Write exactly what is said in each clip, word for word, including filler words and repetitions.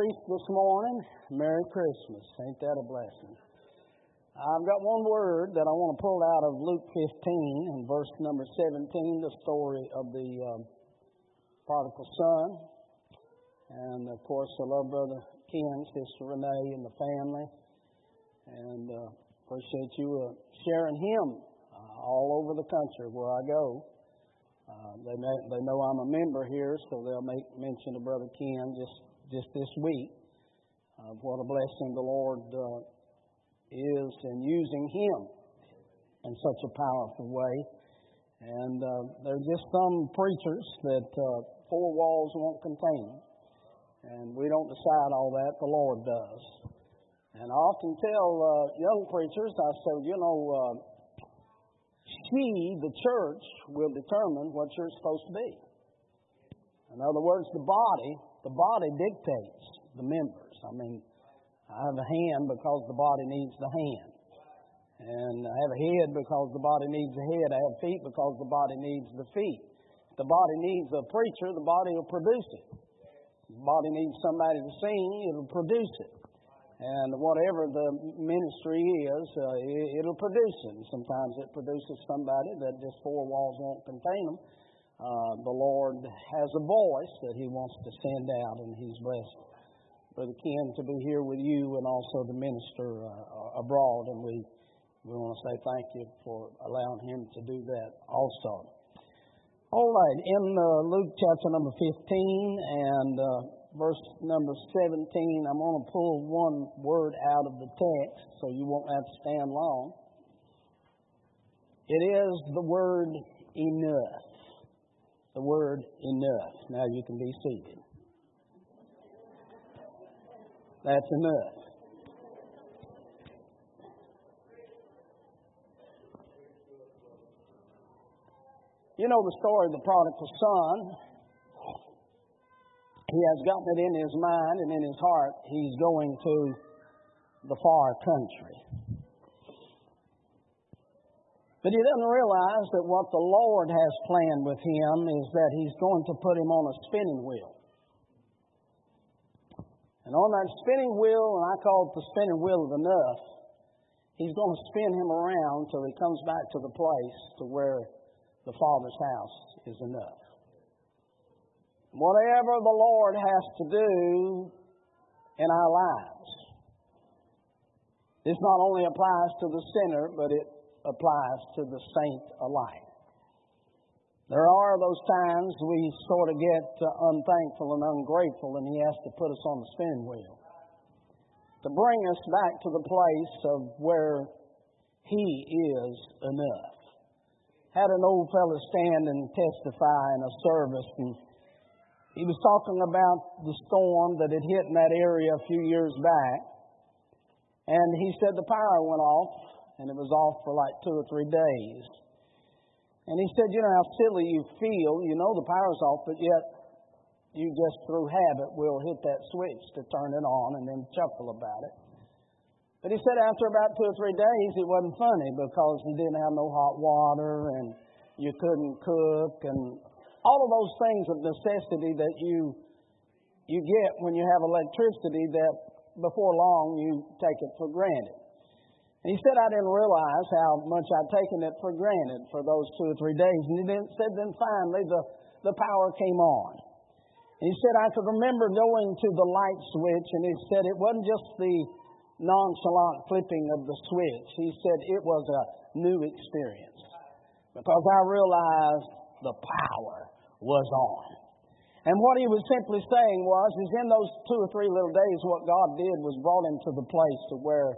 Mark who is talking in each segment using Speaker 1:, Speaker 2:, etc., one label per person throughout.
Speaker 1: priest this morning. Merry Christmas. Ain't that a blessing? I've got one word that I want to pull out of Luke fifteen and verse number seventeen, the story of the um, prodigal son. And, of course, I love Brother Ken, Sister Renee, and the family. And uh, appreciate you uh, sharing him uh, all over the country where I go. Uh, they may, they know I'm a member here, so they'll make mention of Brother Ken just, just this week. Uh, what a blessing the Lord uh, is in using him in such a powerful way. And uh, there are just some preachers that uh, four walls won't contain. And we don't decide all that, the Lord does. And I often tell uh, young preachers, I say, you know, uh, she, the church, will determine what you're supposed to be. In other words, the body, the body dictates the members. I mean, I have a hand because the body needs the hand. And I have a head because the body needs a head. I have feet because the body needs the feet. If the body needs a preacher, the body will produce it. If the body needs somebody to sing, it'll produce it. And whatever the ministry is, uh, it, it'll produce it. And sometimes it produces somebody that just four walls won't contain them. Uh, the Lord has a voice that He wants to send out, and He's blessed Brother Ken to be here with you and also to minister uh, abroad. And we, we want to say thank you for allowing him to do that also. All right, in uh, Luke chapter number fifteen and uh, verse number seventeen, I'm going to pull one word out of the text so you won't have to stand long. It is the word enough. The word enough. Now you can be seated. That's enough. You know the story of the prodigal son. He has gotten it in his mind and in his heart. He's going to the far country. But he doesn't realize that what the Lord has planned with him is that He's going to put him on a spinning wheel. And on that spinning wheel, and I call it the spinning wheel of enough, He's going to spin him around till he comes back to the place to where the Father's house is enough. Whatever the Lord has to do in our lives, this not only applies to the sinner, but it applies to the saint alike. There are those times we sort of get uh, unthankful and ungrateful, and He has to put us on the spinning wheel to bring us back to the place of where He is enough. Had an old fellow stand and testify in a service, and he was talking about the storm that had hit in that area a few years back. And he said the power went off, and it was off for like two or three days. And he said, you know how silly you feel. You know the power's off, but yet you just through habit will hit that switch to turn it on and then chuckle about it. But he said after about two or three days, it wasn't funny because you didn't have no hot water and you couldn't cook and all of those things of necessity that you you get when you have electricity that before long you take it for granted. And he said I didn't realize how much I'd taken it for granted for those two or three days. And he then said then finally the, the power came on. And he said I could remember going to the light switch, and he said it wasn't just the nonchalant flipping of the switch. He said it was a new experience because I realized the power was on. And what he was simply saying was, is in those two or three little days, what God did was brought him to the place to where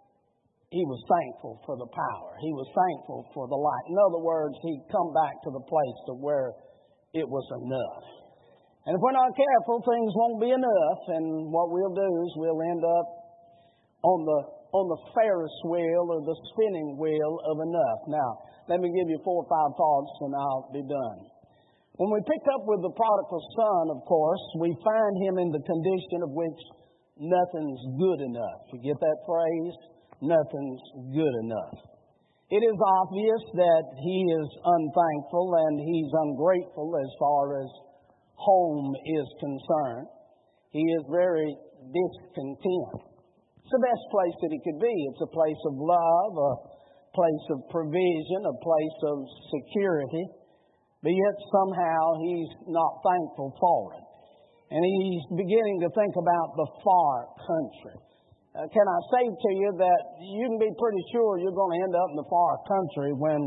Speaker 1: he was thankful for the power. He was thankful for the light. In other words, he'd come back to the place to where it was enough. And if we're not careful, things won't be enough. And what we'll do is we'll end up on the on the Ferris wheel or the spinning wheel of enough. Now, let me give you four or five thoughts and I'll be done. When we pick up with the prodigal son, of course, we find him in the condition of which nothing's good enough. You get that phrase? Nothing's good enough. It is obvious that he is unthankful and he's ungrateful as far as home is concerned. He is very discontent. It's the best place that he could be. It's a place of love, a place of provision, a place of security. But yet somehow he's not thankful for it. And he's beginning to think about the far country. Uh, can I say to you that you can be pretty sure you're going to end up in the far country when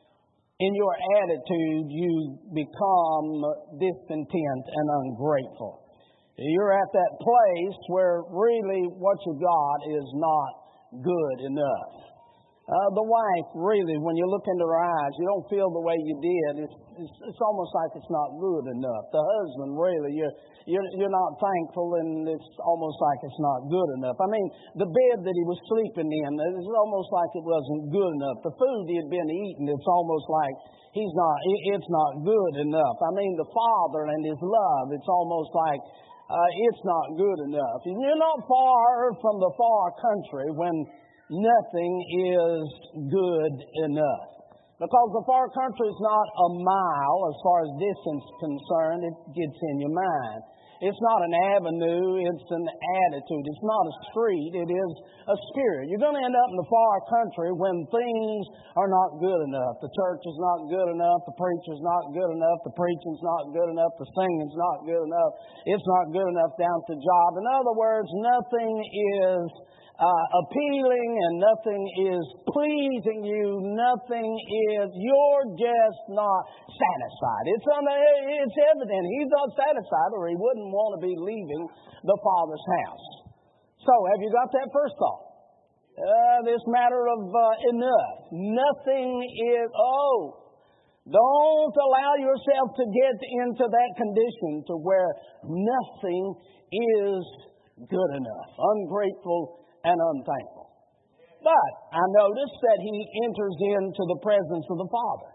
Speaker 1: in your attitude you become discontent and ungrateful. You're at that place where really what you got is not good enough. Uh, the wife, really, when you look into her eyes, you don't feel the way you did. It's, it's, it's almost like it's not good enough. The husband, really, you're, you're, you're not thankful, and it's almost like it's not good enough. I mean, the bed that he was sleeping in, it's almost like it wasn't good enough. The food he had been eating, it's almost like he's not, it's not good enough. I mean, the Father and His love, it's almost like uh, it's not good enough. And you're not far from the far country when nothing is good enough. Because the far country is not a mile as far as distance is concerned. It gets in your mind. It's not an avenue. It's an attitude. It's not a street. It is a spirit. You're going to end up in the far country when things are not good enough. The church is not good enough. The preacher's not good enough. The preaching's not good enough. The singing's not good enough. It's not good enough down to job. In other words, nothing is Uh, appealing and nothing is pleasing you. Nothing is, you're just not satisfied. It's, on the, it's evident he's not satisfied or he wouldn't want to be leaving the Father's house. So, have you got that first thought? Uh, this matter of uh, enough. Nothing is, oh, don't allow yourself to get into that condition to where nothing is good enough. Ungrateful and unthankful. But I notice that he enters into the presence of the Father.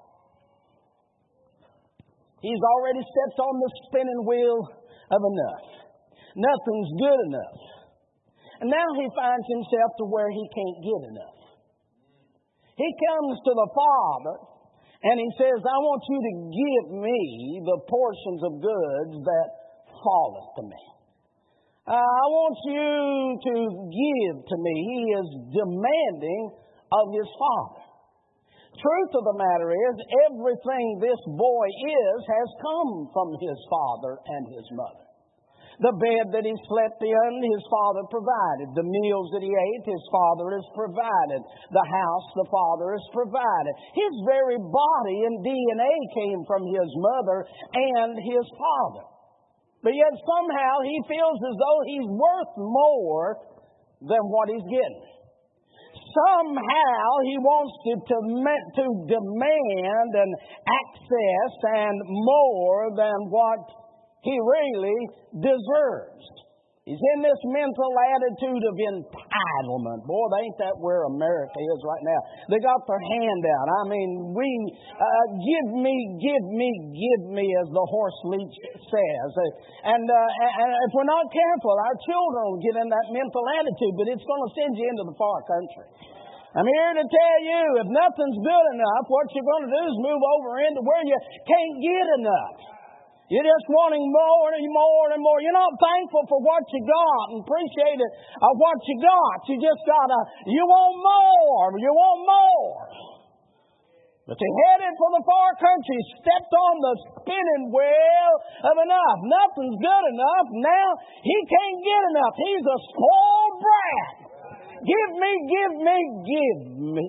Speaker 1: He's already stepped on the spinning wheel of enough. Nothing's good enough. And now he finds himself to where he can't get enough. He comes to the Father and he says, I want you to give me the portions of goods that falleth to me. Uh, I want you to give to me. He is demanding of his Father. Truth of the matter is, everything this boy is has come from his father and his mother. The bed that he slept in, his father provided. The meals that he ate, his father has provided. The house, the father has provided. His very body and D N A came from his mother and his father. But yet somehow he feels as though he's worth more than what he's getting. Somehow he wants to, to, to demand and access and more than what he really deserves. He's in this mental attitude of entitlement. Boy, ain't that where America is right now. They got their hand out. I mean, we, uh, give me, give me, give me, as the horse leech says. And, uh, and if we're not careful, our children will get in that mental attitude, but it's going to send you into the far country. I'm here to tell you, if nothing's good enough, what you're going to do is move over into where you can't get enough. You're just wanting more and more and more. You're not thankful for what you got and appreciative of what you got. You just gotta, you want more. You want more. But they headed for the far country, stepped on the spinning wheel of enough. Nothing's good enough. Now he can't get enough. He's a spoiled brat. Give me, give me, give me.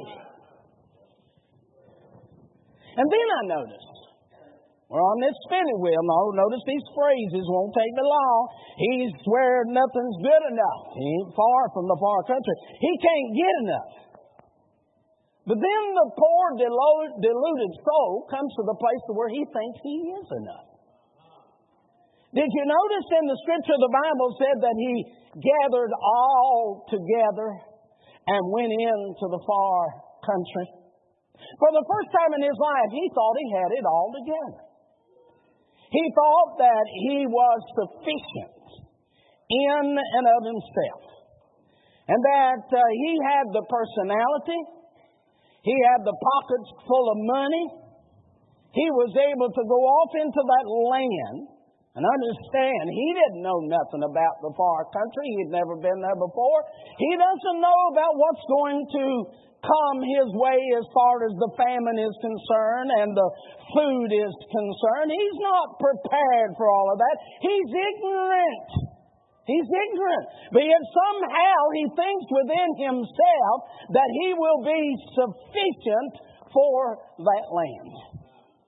Speaker 1: And then I noticed, we're on this spinning wheel. No, notice these phrases won't take me long. He's where nothing's good enough. He ain't far from the far country. He can't get enough. But then the poor deluded soul comes to the place where he thinks he is enough. Did you notice in the scripture the Bible said that he gathered all together and went into the far country? For the first time in his life, he thought he had it all together. He thought that he was sufficient in and of himself. And that uh, he had the personality. He had the pockets full of money. He was able to go off into that land And understand, he didn't know nothing about the far country. He'd never been there before. He doesn't know about what's going to come his way as far as the famine is concerned and the food is concerned. He's not prepared for all of that. He's ignorant. He's ignorant. But yet somehow he thinks within himself that he will be sufficient for that land.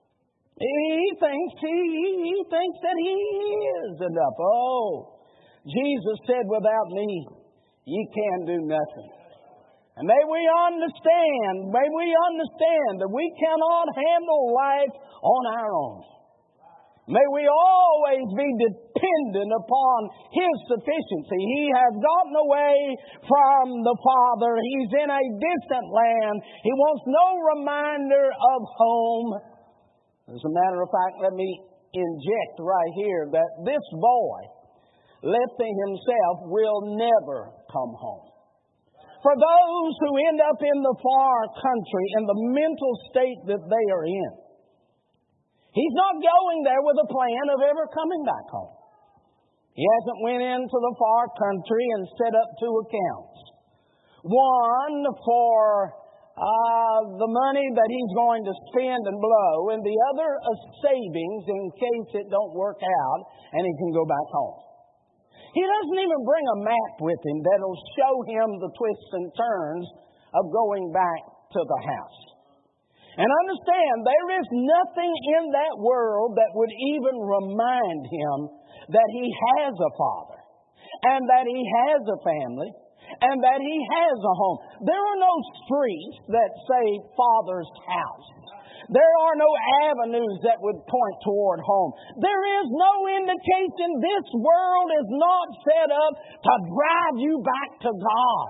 Speaker 1: He thinks he, he thinks that he is enough. Oh, Jesus said, without me, ye can do nothing. And may we understand, may we understand that we cannot handle life on our own. May we always be dependent upon His sufficiency. He has gotten away from the Father. He's in a distant land. He wants no reminder of home. As a matter of fact, let me inject right here that this boy, left to himself, will never come home. For those who end up in the far country in the mental state that they are in, he's not going there with a plan of ever coming back home. He hasn't went into the far country and set up two accounts. One for Uh, the money that he's going to spend and blow, and the other a savings in case it don't work out and he can go back home. He doesn't even bring a map with him that'll show him the twists and turns of going back to the house. And understand, there is nothing in that world that would even remind him that he has a father and that he has a family and that he has a home. There are no streets that say Father's house. There are no avenues that would point toward home. There is no indication. This world is not set up to drive you back to God.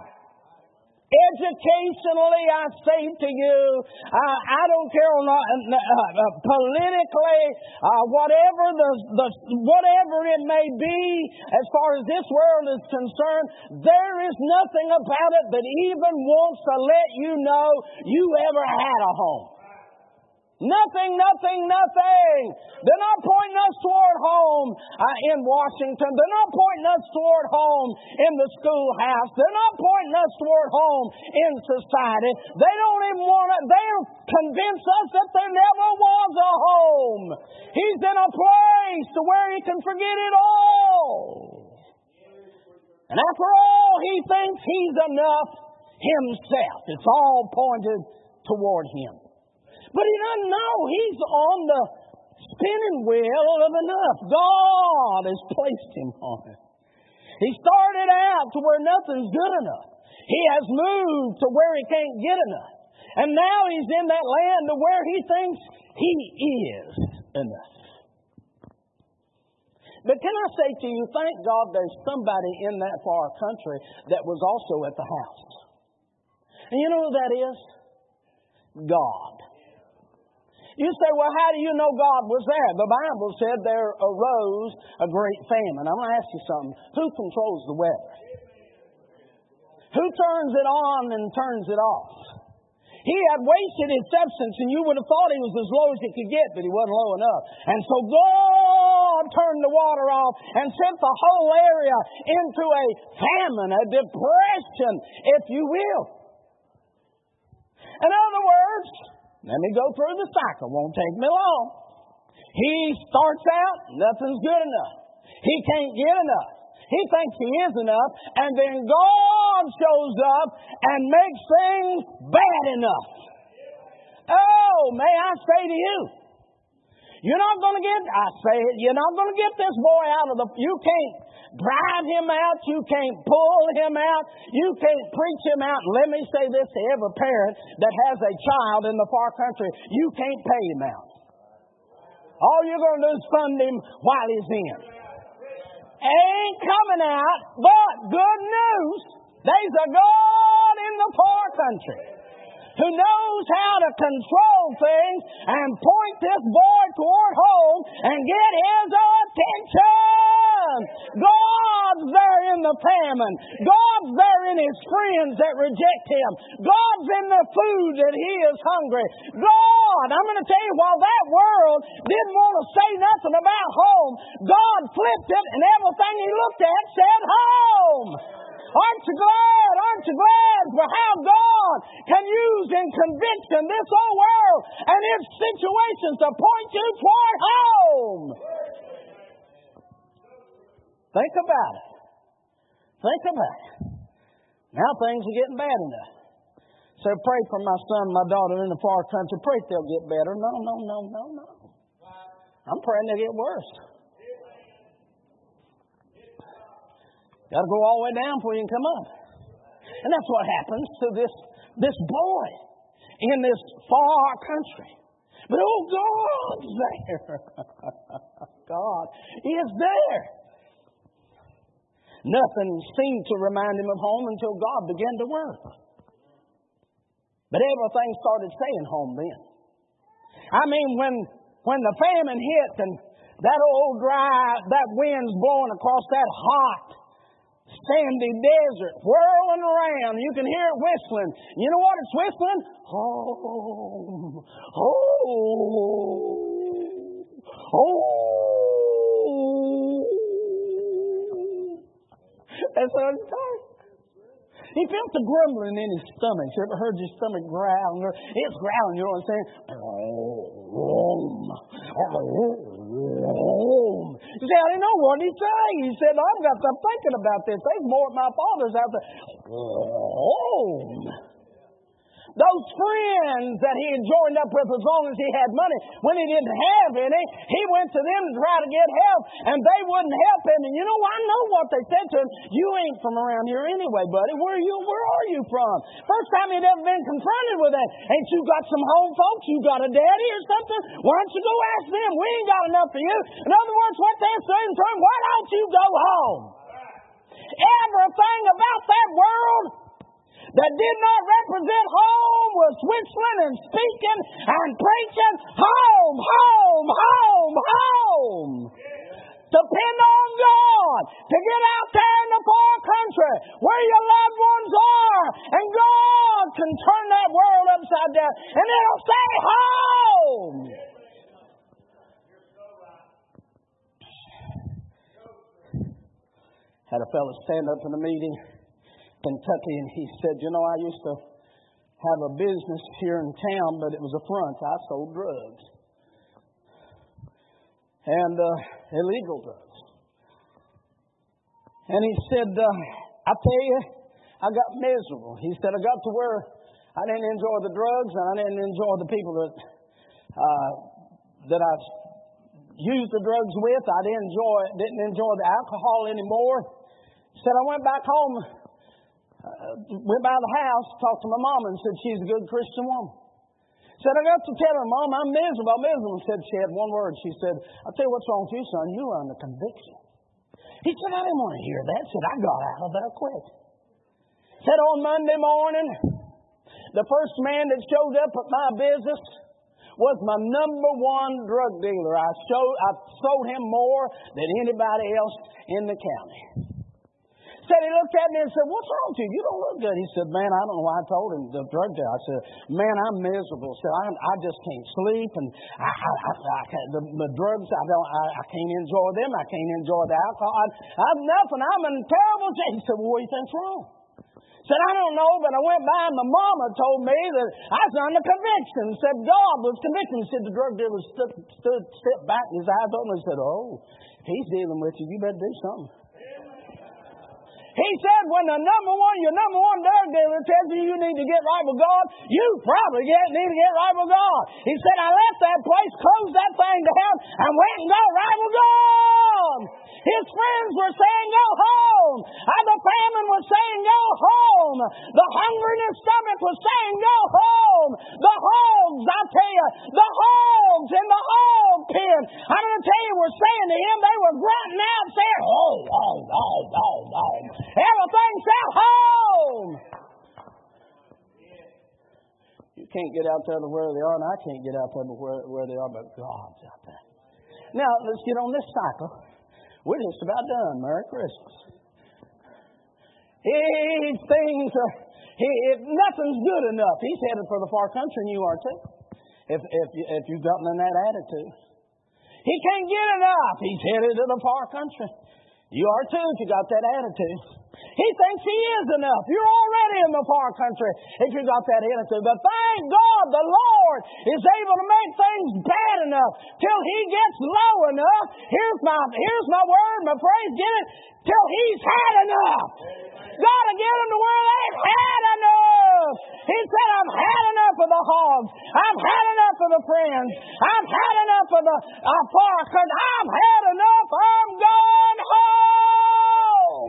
Speaker 1: Educationally, I say to you, uh, I don't care uh, uh, politically, uh, whatever the, the whatever it may be, as far as this world is concerned, there is nothing about it that even wants to let you know you ever had a home. Nothing, nothing, nothing. They're not pointing us toward home uh, in Washington. They're not pointing us toward home in the schoolhouse. They're not pointing us toward home in society. They don't even want to, they'll convince us that there never was a home. He's in a place to where he can forget it all. And after all, he thinks he's enough himself. It's all pointed toward him. But he doesn't know he's on the spinning wheel of enough. God has placed him on it. He started out to where nothing's good enough. He has moved to where he can't get enough. And now he's in that land to where he thinks he is enough. But can I say to you, thank God there's somebody in that far country that was also at the house. And you know who that is? God. You say, well, how do you know God was there? The Bible said there arose a great famine. I'm going to ask you something. Who controls the weather? Who turns it on and turns it off? He had wasted his substance, and you would have thought he was as low as he could get, but he wasn't low enough. And so God turned the water off and sent the whole area into a famine, a depression, if you will. In other words, let me go through the cycle. Won't take me long. He starts out, nothing's good enough. He can't get enough. He thinks he is enough. And then God shows up and makes things bad enough. Oh, may I say to you, you're not going to get, I say it, you're not going to get this boy out of the, you can't drive him out. You can't pull him out. You can't preach him out. And let me say this to every parent that has a child in the far country. You can't pay him out. All you're going to do is fund him while he's in. Ain't coming out, but good news. There's a God in the far country who knows how to control things and point this boy toward home and get his attention. God's there in the famine. God's there in his friends that reject him. God's in the food that he is hungry. God God. I'm going to tell you, while that world didn't want to say nothing about home, God flipped it and everything he looked at said home. Aren't you glad? Aren't you glad for how God can use in conviction this whole world and its situations to point you toward home? Think about it. Think about it. Now things are getting bad enough. So pray for my son and my daughter in the far country. Pray they'll get better. No, no, no, no, no. I'm praying they'll get worse. Got to go all the way down before you can come up. And that's what happens to this, this boy in this far country. But oh, God's there. God is there. Nothing seemed to remind him of home until God began to work. But everything started saying home then. I mean, when when the famine hit and that old dry, that wind's blowing across that hot, sandy desert, whirling around, you can hear it whistling. You know what it's whistling? Home, home, home. That's what it's talking. He felt the grumbling in his stomach. You ever heard your stomach growl? It's growling, you know what I'm saying? He said, I didn't know what he'd say. He said, I've got to stop thinking about this. There's more at my father's out there. Those friends that he had joined up with as long as he had money, when he didn't have any, he went to them to try to get help, and they wouldn't help him. And you know, I know what they said to him. You ain't from around here anyway, buddy. Where are you? Where are you from? First time he'd ever been confronted with that. Ain't you got some home folks? You got a daddy or something? Why don't you go ask them? We ain't got enough for you. In other words, what they're saying to him, why don't you go home? Everything about that world that did not represent home was whistling and speaking and preaching, home, home, home, home. Depend on God to get out there in the far country where your loved ones are, and God can turn that world upside down, and it'll say home. Had a fellow stand up in a meeting Kentucky, and he said, you know, I used to have a business here in town, but it was a front. I sold drugs. And uh, illegal drugs. And he said, uh, I tell you, I got miserable. He said, I got to where I didn't enjoy the drugs, and I didn't enjoy the people that, uh, that I used the drugs with. I didn't enjoy, didn't enjoy the alcohol anymore. He said, I went back home. Uh, went by the house, talked to my mom, and said she's a good Christian woman. Said, I got to tell her, Mom, I'm miserable, I'm miserable. Said, she had one word. She said, I'll tell you what's wrong with you, son. You are under conviction. He said, I didn't want to hear that. Said, I got out of there quick. Said, on Monday morning, the first man that showed up at my business was my number one drug dealer. I showed, I sold him more than anybody else in the county. Said, he looked at me and said, what's wrong with you? You don't look good. He said, man, I don't know why I told him, the drug dealer. I said, man, I'm miserable. Said, I, I just can't sleep, and I, I, I, I can't, the, the drugs, I don't, I, I can't enjoy them. I can't enjoy the alcohol. I, I'm nothing. I'm in terrible shape. He said, well, what do you think's wrong? Said, I don't know, but I went by and my mama told me that I was under conviction. Said, God was convicting. Said, the drug dealer stood, stood, stepped back, and his eyes open, and said, oh, he's dealing with you. You better do something. He said, when the number one, your number one drug dealer tells you you need to get right with God, you probably get, need to get right with God. He said, I left that place, closed that thing down, and went and got right with God. His friends were saying, go home. And the famine was saying, go home. The hunger in his stomach was saying, go home. The hogs, I tell you, the hogs in the hog pen, I'm going to tell you, were saying to him, they were grunting out, saying, oh, oh, oh, oh, oh. Everything said home. You can't get out there to where they are, and I can't get out there to where, where they are, but God's out there. Now, let's get on this cycle. We're just about done. Merry Christmas. He thinks, uh, he, if nothing's good enough, he's headed for the far country, and you are too. if, if, if you've gotten in that attitude. He can't get enough. He's headed to the far country. You are too if you got that attitude. He thinks he is enough. You're already in the far country if you got that attitude. But thank God the Lord is able to make things bad enough till He gets low enough. Here's my, here's my word, my phrase, get it? Till He's had enough. Got to get them to where they've had enough. He said, I've had enough of the hogs. I've had enough of the friends. I've had enough of the uh, far country. I've had enough. I'm going home.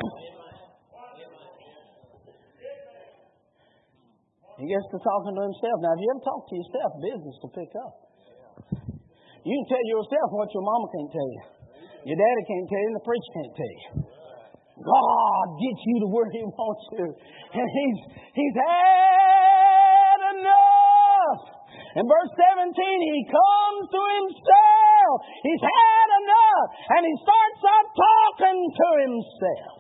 Speaker 1: He gets to talking to himself. Now, if you ever talk to yourself, business will pick up. You can tell yourself what your mama can't tell you. Your daddy can't tell you, and the preacher can't tell you. God gets you to where He wants you. And He's, he's had enough. In verse seventeen, he comes to himself. He's had enough. And he starts up talking to himself.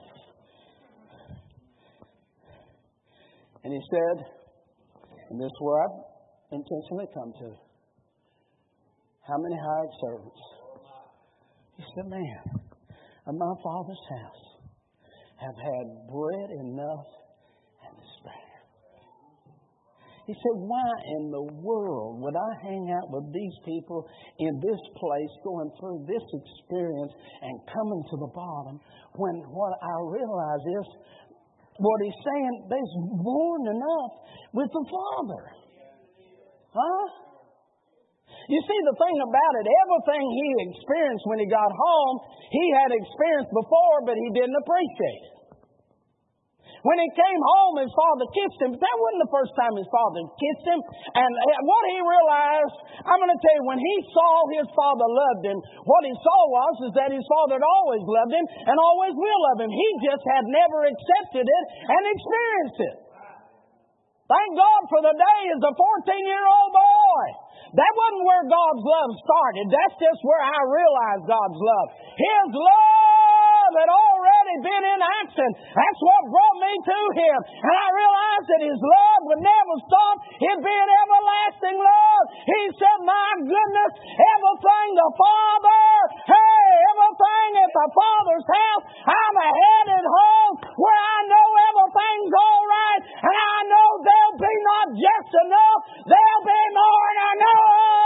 Speaker 1: And he said, and this is where I've intentionally come to, how many hired servants? He said, man, of my Father's house have had bread enough and to spare. He said, why in the world would I hang out with these people in this place going through this experience and coming to the bottom when what I realize is what he's saying, there's more than enough with the Father. Huh? You see, the thing about it, everything he experienced when he got home, he had experienced before, but he didn't appreciate it. When he came home, his father kissed him. But that wasn't the first time his father kissed him. And what he realized, I'm going to tell you, when he saw his father loved him, what he saw was is that his father had always loved him and always will love him. He just had never accepted it and experienced it. Thank God for the day as a fourteen-year-old boy. That wasn't where God's love started. That's just where I realized God's love. His love had already been in action. That's what brought me to Him. And I realized that His love would never stop. It'd be an everlasting love. He said, my goodness, everything the Father, hey, everything at the Father's house, I'm headed home where I know everything's all right. And I know there'll be not just enough, there'll be more than enough.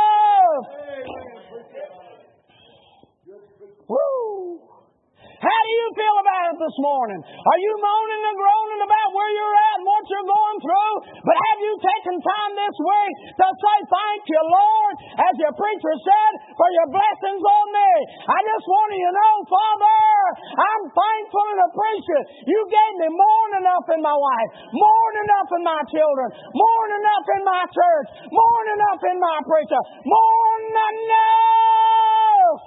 Speaker 1: Woo! How do you feel about it this morning? Are you moaning and groaning about where you're at and what you're going through? But have you taken time this week to say, thank you, Lord, as your preacher said, for your blessings on me? I just want you to know, Father, I'm thankful and appreciative. You gave me more than enough in my wife, more than enough in my children, more than enough in my church, more than enough in my preacher, more than enough.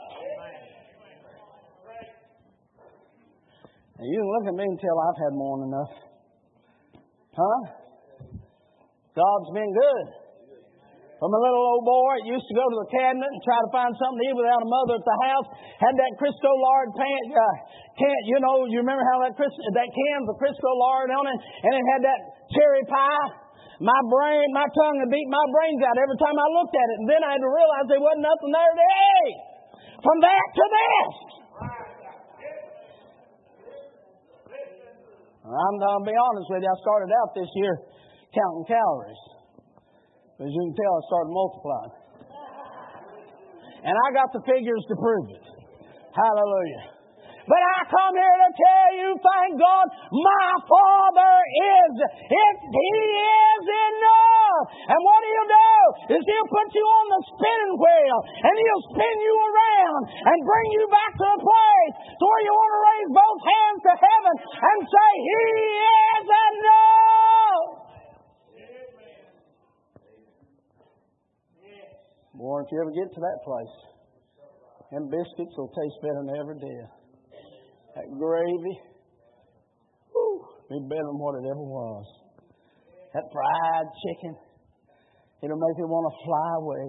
Speaker 1: You can look at me and tell I've had more than enough. Huh? God's been good. From a little old boy, used to go to the cabinet and try to find something to eat without a mother at the house. Had that Crisco lard pan, uh, can, you know, you remember how that Crisco, that can of Crisco lard on it, and it had that cherry pie. My brain, my tongue would beat my brains out every time I looked at it, and then I had to realize there wasn't nothing there to eat. From that to this. I'm going to be honest with you. I started out this year counting calories. As you can tell, I started multiplying. And I got the figures to prove it. Hallelujah. But I come here to tell you, thank God, my Father is, it, He is enough. And what He'll do is He'll put you on the spinning wheel and He'll spin you around and bring you back to a place to where you want to raise both hands to heaven and say, He is enough. Boy, if you ever get to that place, them biscuits will taste better than they ever did. That gravy, whew, be better than what it ever was. That fried chicken, it'll make you want to fly away.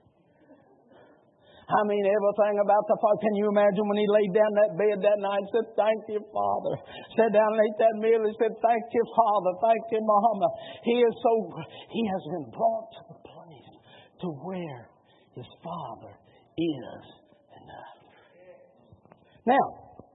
Speaker 1: I mean, everything about the Father. Can you imagine when He laid down that bed that night and said, thank you, Father. Sat down and ate that meal and said, thank you, Father. Thank you, Mama. He is so, He has been brought to the place to to where his Father is enough. Now,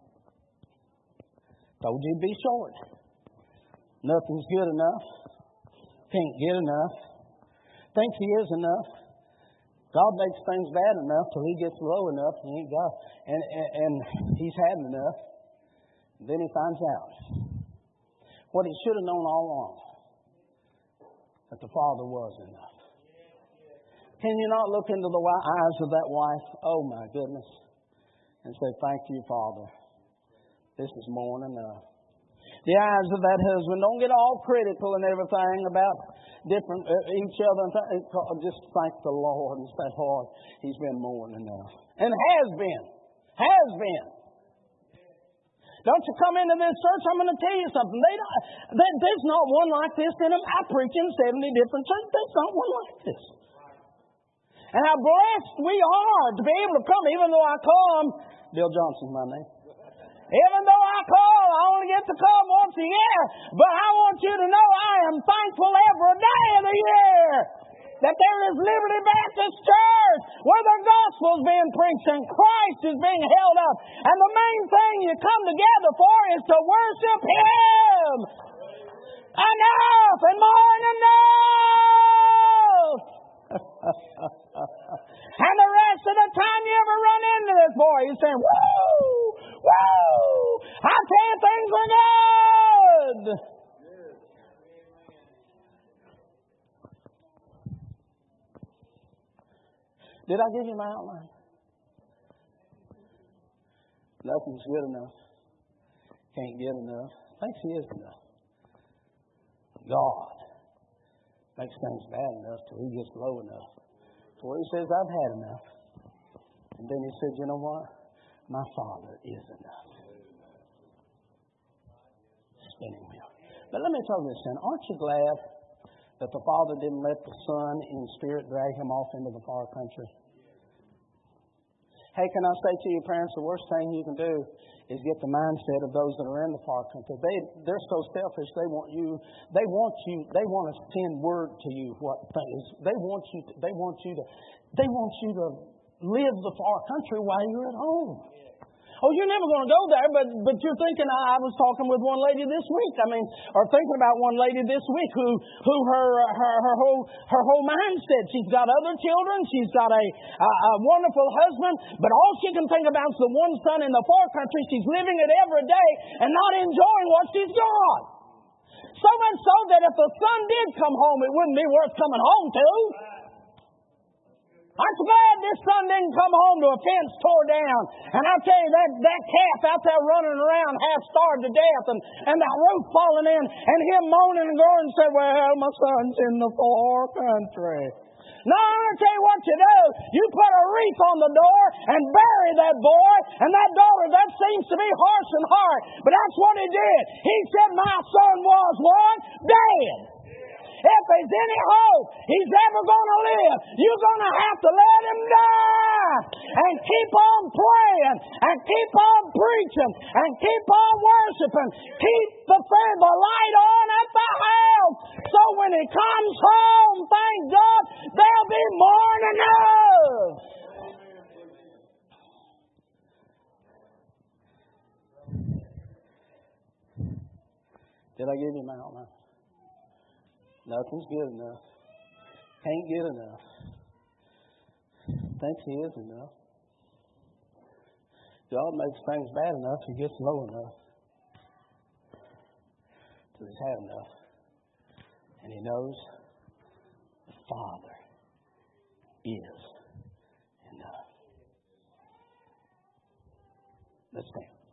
Speaker 1: told you to be short. Nothing's good enough. Can't get enough. Thinks he is enough. God makes things bad enough till he gets low enough and he ain't got, and, and, and he's had enough. Then he finds out what he should have known all along, that the Father was enough. Can you not look into the eyes of that wife? Oh my goodness. And say, thank you, Father. This is more than enough. The eyes of that husband, don't get all critical and everything about different uh, each other. And th- just thank the Lord and say, Lord, he's been more than enough. And has been. Has been. Don't you come into this church, I'm going to tell you something. They don't, they, there's not one like this in them. I preach in seventy different churches. There's not one like this. And how blessed we are to be able to come, even though I come, Bill Johnson's my name. Even though I call, I only get to come once a year. But I want you to know I am thankful every day of the year that there is Liberty Baptist Church where the gospel is being preached and Christ is being held up. And the main thing you come together for is to worship Him. Enough and more than enough. And the rest of the time you ever run into this boy, he's saying, woo, woo, I tell you things are good. Did I give you my outline? Nothing's good enough. Can't get enough. Thinks he is enough. God makes things bad enough till he gets low enough. So he says, I've had enough. And then he said, you know what? My Father is enough. Spinning wheel. But let me tell you this, then. Aren't you glad that the Father didn't let the Son in spirit drag him off into the far country? Hey, can I say to you, parents, the worst thing you can do is get the mindset of those that are in the far country. They, they're so selfish. They want you, they want you, they want to send word to you what things, they want you to, they want you to, they want you to live the far country while you're at home. Oh, you're never going to go there, but but you're thinking, I, I was talking with one lady this week, I mean, or thinking about one lady this week who who her her, her whole her whole mindset, she's got other children, she's got a, a, a wonderful husband, but all she can think about is the one son in the far country. She's living it every day and not enjoying what she's got. So much so that if the son did come home, it wouldn't be worth coming home to. I'm glad this son didn't come home to a fence tore down. And I tell you, that, that calf out there running around half starved to death and, and the roof falling in and him moaning and going and saying, well, my son's in the far country. No, I'm going to tell you what you do. You put a wreath on the door and bury that boy and that daughter. That seems to be harsh and hard, but that's what he did. He said, my son was what? Dead. If there's any hope he's ever going to live, you're going to have to let him die and keep on praying and keep on preaching and keep on worshiping. Keep the, the light on at the house so when he comes home, thank God, there'll be more than enough. Did I give you my outline? Nothing's good enough. Can't get enough. Thinks he is enough. God makes things bad enough, he gets low enough. Till he's had enough. And he knows the Father is enough. Let's stand.